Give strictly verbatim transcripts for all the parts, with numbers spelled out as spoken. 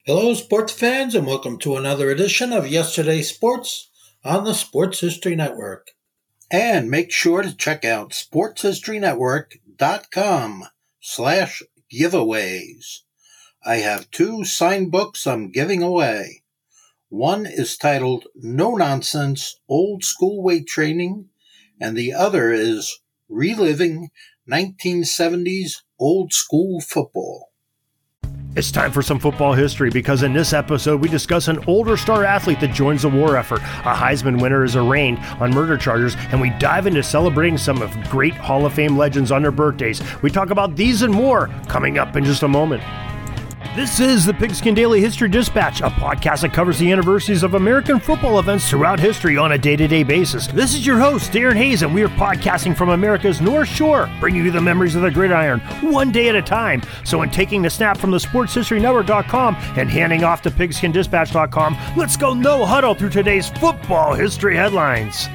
Hello, sports fans, and welcome to another edition of Yesterday's Sports on the Sports History Network. And make sure to check out sportshistorynetwork.com slash giveaways. I have two signed books I'm giving away. One is titled No Nonsense Old School Weight Training, and the other is Reliving nineteen seventies Old School Football. It's time for some football history because in this episode we discuss an older star athlete that joins the war effort, a Heisman winner is arraigned on murder charges, and we dive into celebrating some of great Hall of Fame legends on their birthdays. We talk about these and more coming up in just a moment. This is the Pigskin Daily History Dispatch, a podcast that covers the anniversaries of American football events throughout history on a day-to-day basis. This is your host, Darren Hayes, and we are podcasting from America's North Shore, bringing you the memories of the gridiron, one day at a time. So in taking the snap from the sports history network dot com and handing off to pigskin dispatch dot com, let's go no huddle through today's football history headlines.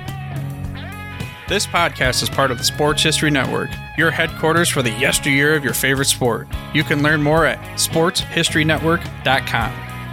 This podcast is part of the Sports History Network, your headquarters for the yesteryear of your favorite sport. You can learn more at sports history network dot com.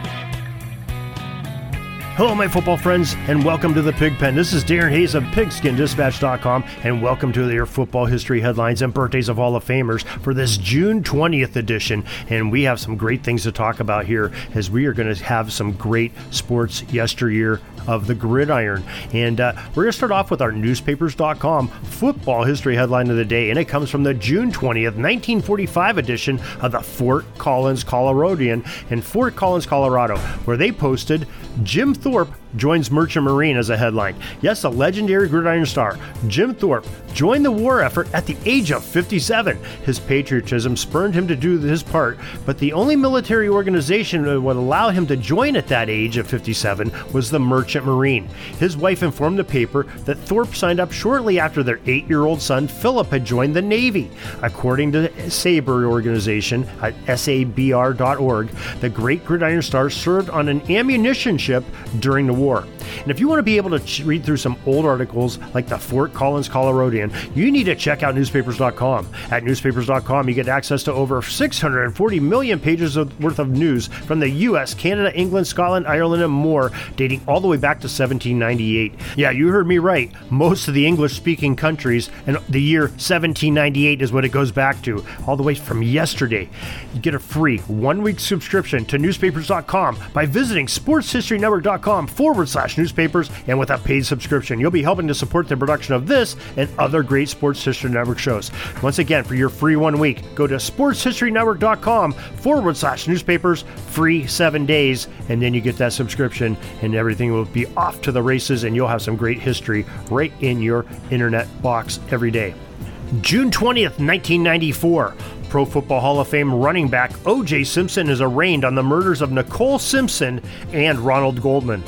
Hello, my football friends, and welcome to the Pig Pen. This is Darren Hayes of pigskin dispatch dot com, and welcome to your football history headlines and birthdays of Hall of Famers for this June twentieth edition. And we have some great things to talk about here, as we are going to have some great sports yesteryear of the gridiron. And uh, we're going to start off with our newspapers dot com football history headline of the day, and it comes from the June twentieth, nineteen forty-five edition of the Fort Collins Coloradian in Fort Collins, Colorado, where they posted Jim Thorpe joins Merchant Marine as a headline. Yes, a legendary gridiron star, Jim Thorpe, joined the war effort at the age of fifty-seven. His patriotism spurred him to do his part, but the only military organization that would allow him to join at that age of fifty-seven was the Merchant Marine. His wife informed the paper that Thorpe signed up shortly after their eight-year-old son Philip had joined the Navy. According to SABR organization at S A B R dot org, the great gridiron star served on an ammunition ship during the war. And if you want to be able to ch- read through some old articles like the Fort Collins Coloradian, you need to check out newspapers dot com. At newspapers dot com, you get access to over six hundred forty million pages of, worth of news from the U S, Canada, England, Scotland, Ireland, and more, dating all the way back to seventeen ninety-eight. Yeah, you heard me right. Most of the English-speaking countries, and the year seventeen ninety-eight is what it goes back to, all the way from yesterday. You get a free one-week subscription to newspapers dot com by visiting sports history network dot com forward slash newspapers, and with a paid subscription, you'll be helping to support the production of this and other great Sports History Network shows. Once again, for your free one week, go to sports history network dot com forward slash newspapers, free seven days, and then you get that subscription, and everything will be off to the races, and you'll have some great history right in your internet box every day. June twentieth, nineteen ninety-four. Pro Football Hall of Fame running back O J Simpson is arraigned on the murders of Nicole Simpson and Ronald Goldman.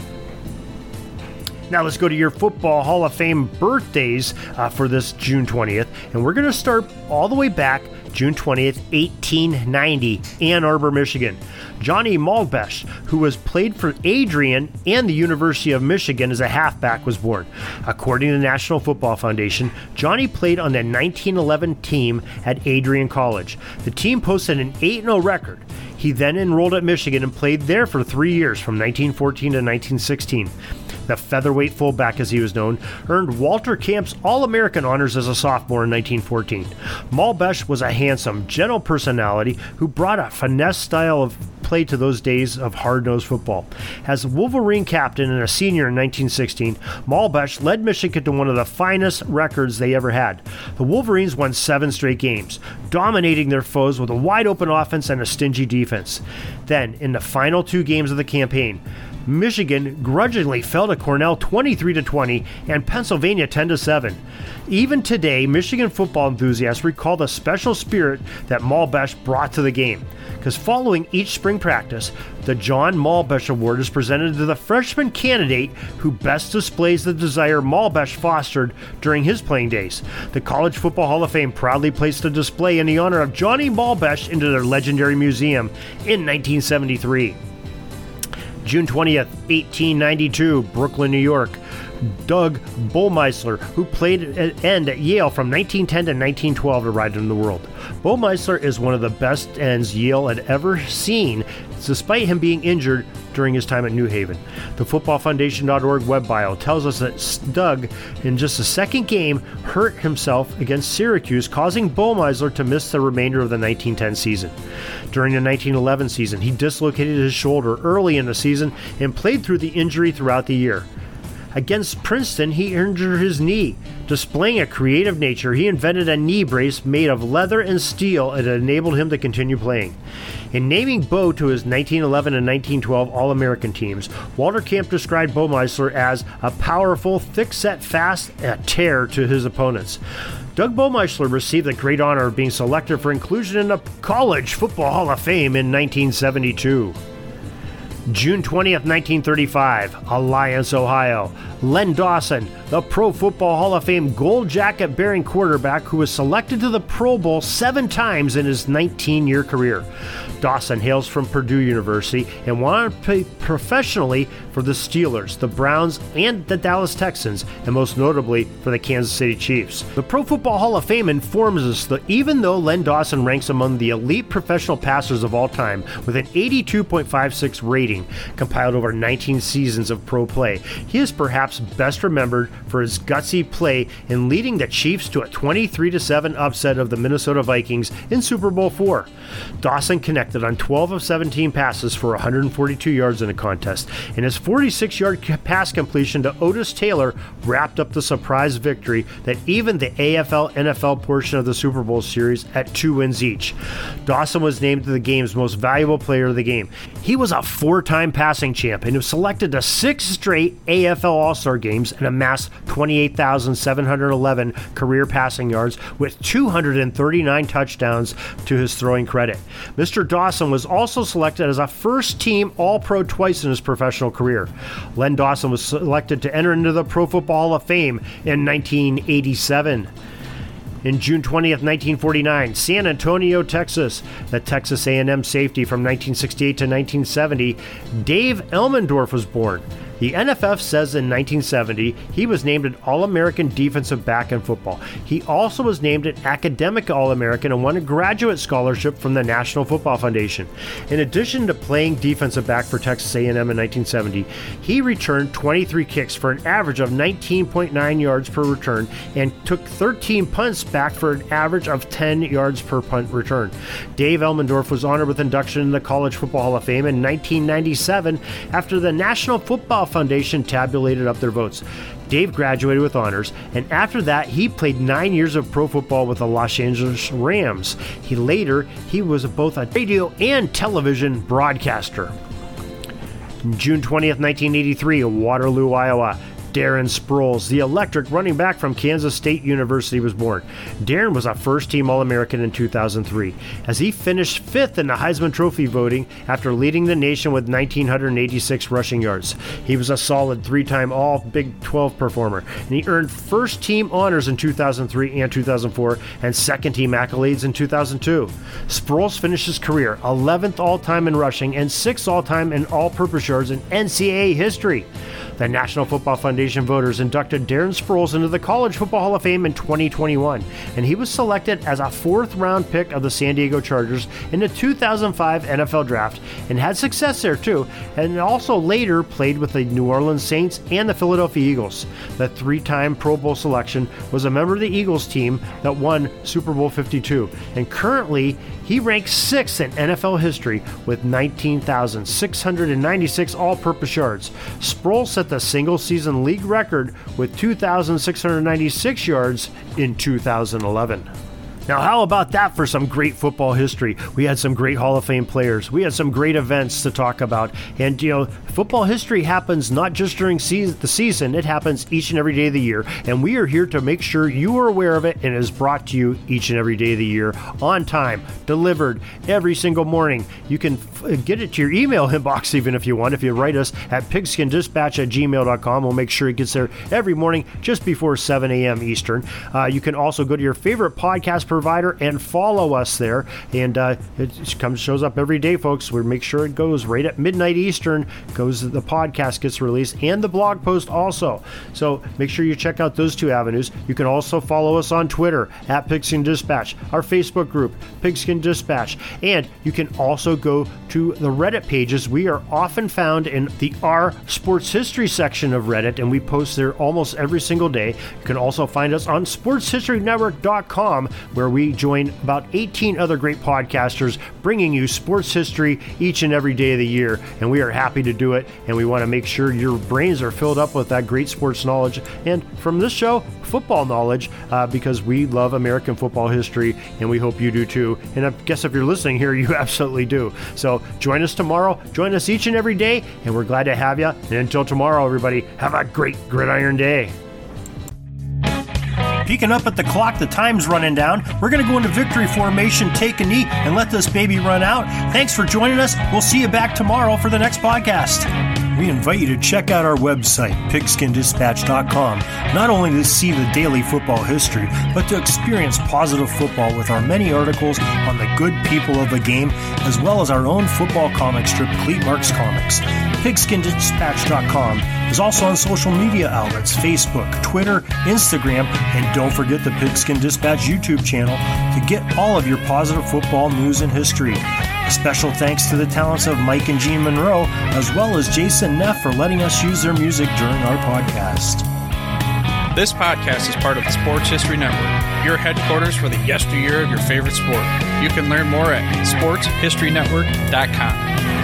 Now let's go to your Football Hall of Fame birthdays uh, for this June twentieth, and we're going to start all the way back June twentieth, eighteen ninety, Ann Arbor, Michigan. Johnny Malbesh, who was played for Adrian and the University of Michigan as a halfback, was born. According to the National Football Foundation, Johnny played on the nineteen eleven team at Adrian College. The team posted an eight and oh record. He then enrolled at Michigan and played there for three years, from nineteen fourteen to nineteen sixteen. The featherweight fullback, as he was known, earned Walter Camp's All-American honors as a sophomore in nineteen fourteen. Malbesh was a handsome, gentle personality who brought a finesse style of play to those days of hard-nosed football. As Wolverine captain and a senior in nineteen sixteen, Malbesh led Michigan to one of the finest records they ever had. The Wolverines won seven straight games, dominating their foes with a wide-open offense and a stingy defense. Then, in the final two games of the campaign, Michigan grudgingly fell to Cornell twenty-three to twenty and Pennsylvania ten to seven. Even today, Michigan football enthusiasts recall the special spirit that Malbesh brought to the game, because following each spring practice, the John Malbesh Award is presented to the freshman candidate who best displays the desire Malbesh fostered during his playing days. The College Football Hall of Fame proudly placed a display in the honor of Johnny Malbesh into their legendary museum in nineteen seventy-three. June twentieth, eighteen ninety-two, Brooklyn, New York. Doug Bullmeisler, who played at end at Yale from nineteen ten to nineteen twelve, arrived in the world. Bullmeisler is one of the best ends Yale had ever seen despite him being injured during his time at New Haven. The football foundation dot org web bio tells us that Doug, in just the second game, hurt himself against Syracuse, causing Baumeister to miss the remainder of the nineteen ten season. During the nineteen eleven season, he dislocated his shoulder early in the season and played through the injury throughout the year. Against Princeton, he injured his knee. Displaying a creative nature, he invented a knee brace made of leather and steel that enabled him to continue playing. In naming Bo to his nineteen eleven and nineteen twelve All-American teams, Walter Camp described Baumeister as a powerful, thick-set, fast, and a terror to his opponents. Doug Baumeister received the great honor of being selected for inclusion in the College Football Hall of Fame in nineteen seventy-two. June twentieth, nineteen thirty-five, Alliance, Ohio. Len Dawson, the Pro Football Hall of Fame gold jacket bearing quarterback who was selected to the Pro Bowl seven times in his nineteen-year career. Dawson hails from Purdue University and went on to play professionally for the Steelers, the Browns, and the Dallas Texans, and most notably for the Kansas City Chiefs. The Pro Football Hall of Fame informs us that even though Len Dawson ranks among the elite professional passers of all time with an eighty-two point five six rating, compiled over nineteen seasons of pro play, he is perhaps best remembered for his gutsy play in leading the Chiefs to a twenty-three to seven upset of the Minnesota Vikings in Super Bowl four. Dawson connected on twelve of seventeen passes for one hundred forty-two yards in the contest, and his forty-six-yard pass completion to Otis Taylor wrapped up the surprise victory that evened the A F L N F L portion of the Super Bowl series at two wins each. Dawson was named the game's most valuable player of the game. He was a four-time passing champ and was selected to six straight A F L All-Star games and amassed twenty-eight thousand seven hundred eleven career passing yards with two hundred thirty-nine touchdowns to his throwing credit. Mister Dawson was also selected as a first-team All-Pro twice in his professional career. Len Dawson was selected to enter into the Pro Football Hall of Fame in nineteen eighty-seven. In June twentieth, nineteen forty-nine, San Antonio, Texas, the Texas A and M safety from nineteen sixty-eight to nineteen seventy, Dave Elmendorf was born. The N F F says in nineteen seventy he was named an All-American defensive back in football. He also was named an academic All-American and won a graduate scholarship from the National Football Foundation. In addition to playing defensive back for Texas A and M in nineteen seventy, he returned twenty-three kicks for an average of nineteen point nine yards per return and took thirteen punts back for an average of ten yards per punt return. Dave Elmendorf was honored with induction in the College Football Hall of Fame in nineteen ninety-seven after the National Football Foundation tabulated up their votes. Dave graduated with honors, and after that he played nine years of pro football with the Los Angeles Rams. He later he was both a radio and television broadcaster. June twentieth, nineteen eighty-three, Waterloo, Iowa. Darren Sproles, the electric running back from Kansas State University, was born. Darren was a first-team All-American in two thousand three, as he finished fifth in the Heisman Trophy voting after leading the nation with one thousand nine hundred eighty-six rushing yards. He was a solid three-time All-Big twelve performer, and he earned first-team honors in two thousand three and two thousand four and second-team accolades in two thousand two. Sproles finished his career eleventh all-time in rushing and sixth all-time in all-purpose yards in N C double A history. The National Football Foundation voters inducted Darren Sproles into the College Football Hall of Fame in twenty twenty-one, and he was selected as a fourth-round pick of the San Diego Chargers in the two thousand five N F L Draft, and had success there too, and also later played with the New Orleans Saints and the Philadelphia Eagles. The three-time Pro Bowl selection was a member of the Eagles team that won Super Bowl fifty-two, and currently he ranks sixth in N F L history with nineteen thousand six hundred ninety-six all-purpose yards. Sproles set the single-season league record with two thousand six hundred ninety-six yards in two thousand eleven. Now, how about that for some great football history? We had some great Hall of Fame players. We had some great events to talk about. And, you know, football history happens not just during season, the season, it happens each and every day of the year. And we are here to make sure you are aware of it, and it is brought to you each and every day of the year on time, delivered every single morning. You can f- get it to your email inbox even if you want. If you write us at pigskin dispatch at gmail dot com, we'll make sure it gets there every morning just before seven a.m. Eastern. Uh, you can also go to your favorite podcast provider and follow us there. And uh, it comes shows up every day, folks. We make sure it goes right at midnight Eastern, goes the podcast gets released, and the blog post also. So make sure you check out those two avenues. You can also follow us on Twitter at Pigskin Dispatch, our Facebook group, Pigskin Dispatch, and you can also go to the Reddit pages. We are often found in the R Sports History section of Reddit, and we post there almost every single day. You can also find us on sports history network dot com, where we join about eighteen other great podcasters bringing you sports history each and every day of the year, and we are happy to do it, and we want to make sure your brains are filled up with that great sports knowledge, and from this show, football knowledge, uh, because we love American football history, and we hope you do too. And I guess if you're listening here, you absolutely do. So join us tomorrow, join us each and every day, and we're glad to have you. And until tomorrow, everybody, have a great gridiron day. Peeking up at the clock, the time's running down. We're going to go into victory formation, take a knee, and let this baby run out. Thanks for joining us. We'll see you back tomorrow for the next podcast. We invite you to check out our website, pigskin dispatch dot com, not only to see the daily football history, but to experience positive football with our many articles on the good people of the game, as well as our own football comic strip, Cleat Marks Comics. pigskin dispatch dot com is also on social media outlets, Facebook, Twitter, Instagram, and don't forget the Pigskin Dispatch YouTube channel to get all of your positive football news and history. A special thanks to the talents of Mike and Gene Monroe, as well as Jason Neff for letting us use their music during our podcast. This podcast is part of the Sports History Network, your headquarters for the yesteryear of your favorite sport. You can learn more at sports history network dot com.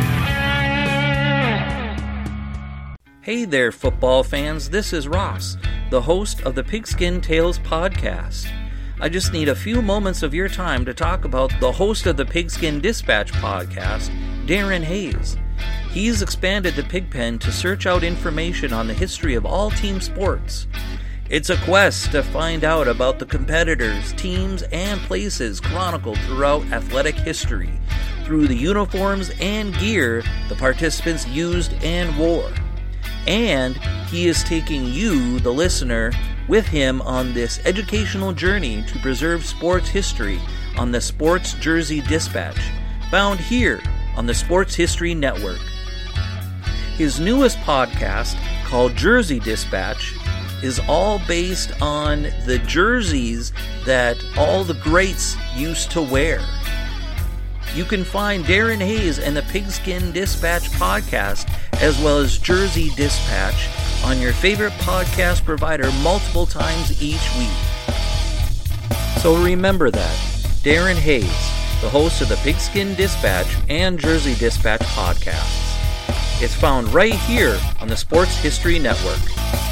Hey there, football fans. This is Ross, the host of the Pigskin Tales podcast. I just need a few moments of your time to talk about the host of the Pigskin Dispatch podcast, Darren Hayes. He's expanded the Pigpen to search out information on the history of all team sports. It's a quest to find out about the competitors, teams, and places chronicled throughout athletic history through the uniforms and gear the participants used and wore. And he is taking you, the listener, with him on this educational journey to preserve sports history on the Sports Jersey Dispatch, found here on the Sports History Network. His newest podcast, called Jersey Dispatch, is all based on the jerseys that all the greats used to wear. You can find Darren Hayes and the Pigskin Dispatch podcast, as well as Jersey Dispatch, on your favorite podcast provider multiple times each week. So remember that, Darren Hayes, the host of the Pigskin Dispatch and Jersey Dispatch podcasts. It's found right here on the Sports History Network.